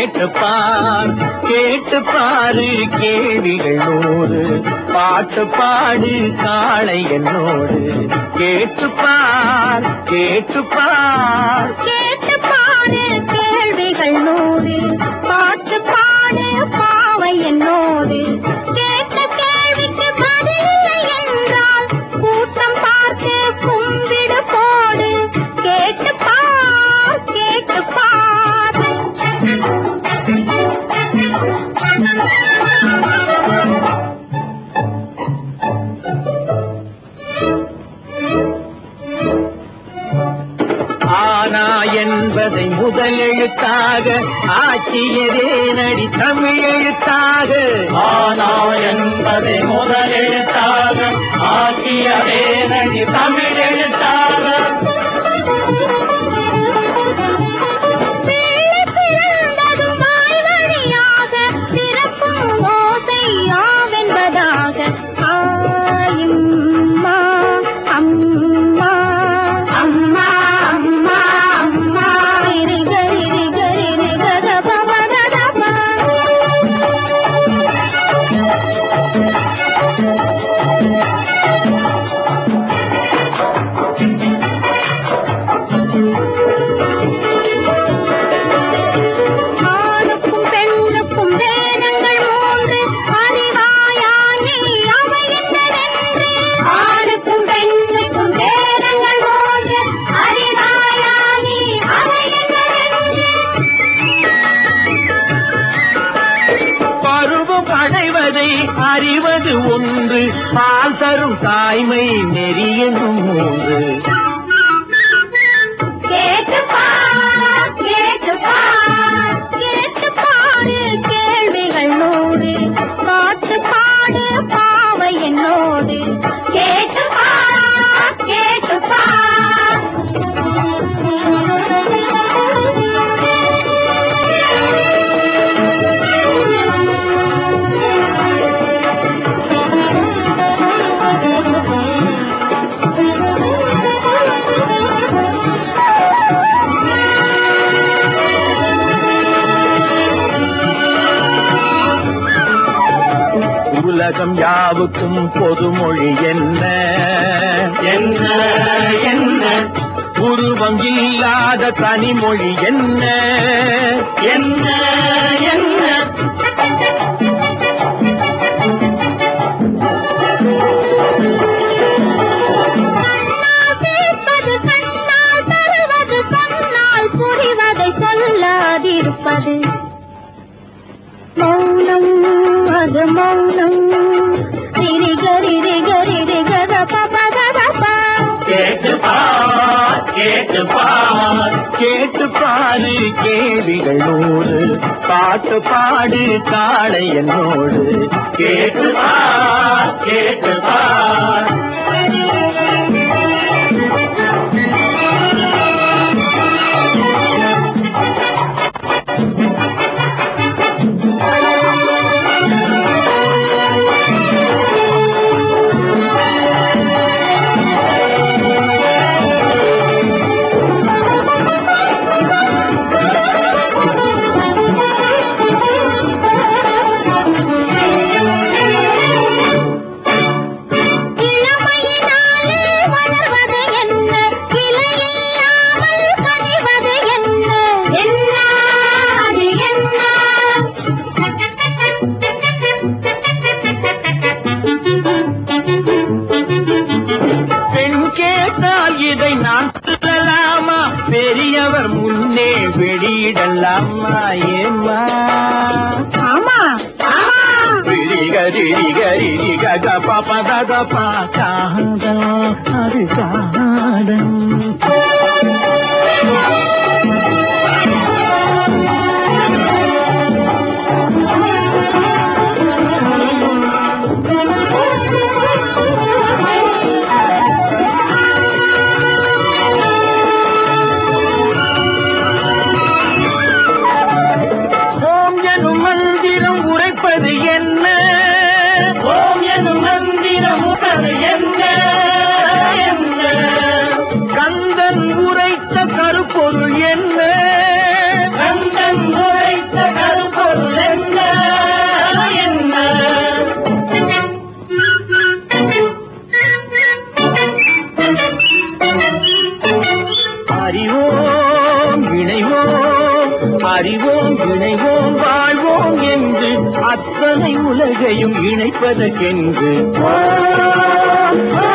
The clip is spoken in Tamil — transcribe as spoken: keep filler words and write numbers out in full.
கேட்டுப்பார் கேட்டுப்பாரு கேள்விகள் நூறு பாட்டு பாடு காளை என்னோடு கேட்டுப்பார் கேட்டுப்பார் கேட்டுப்பாரு கேள்விகள் நூறு பாட்டு பாடு பாவை என்னோடு கேட்ட கேள்விக்கு பதில் என்றால் கூட்டம் பார்த்து கும்பிடு போடு கேட்டுப்பார் கேட்டுப்பார் ஆனா என்பதை முதல் எழுத்தாக ஆக்கியதே நடி தமிழ் எழுத்தாக ஆனா என்பதை முதல் எழுத்தாக ஆக்கியதே நடி தமிழ் எழுத்தாக அறிவது ஒன்று பால் தரும் தாய்மை நெறி என்னும் மூன்று கேட்டுப்பார் கேட்டுப்பார் கேட்டுப்பாடு கேள்விகள் நூறு பாட்டு பாடு பாவை என்னோடு கேட்டுப்பார் கேட்டுப்பார் உலகம் யாவுக்கும் பொதுமொழி என்ன என்ன என்ன உருவம் இல்லாத தனிமொழி என்ன என்ன என்ன புரிவதை சொல்லாதிருப்பது மௌனம் அது மௌனம் கேட்டுப்பார் கேட்டுப்பார் கேட்டுப்பாரு கேள்விகள் நூறு பாட்டு பாடு காளை என்னோடு கேட்டுப்பார் கேட்டுப்பார் இதை நான் சொல்லலாமா பெரியவர் முன்னே வெளியிடலாமா ஏமா ஆமா கரி கரி கப பத பா காதம் அது காதம் என்ன ஓம் எனும் மந்திரம் என்ன என்ன கந்தன் அறிவோம் இணைவோம், அறிவோம் இணைவோம் வாழ்வோம் என்று அத்தனை உலகையும் இணைப்பதற்கென்று ஓ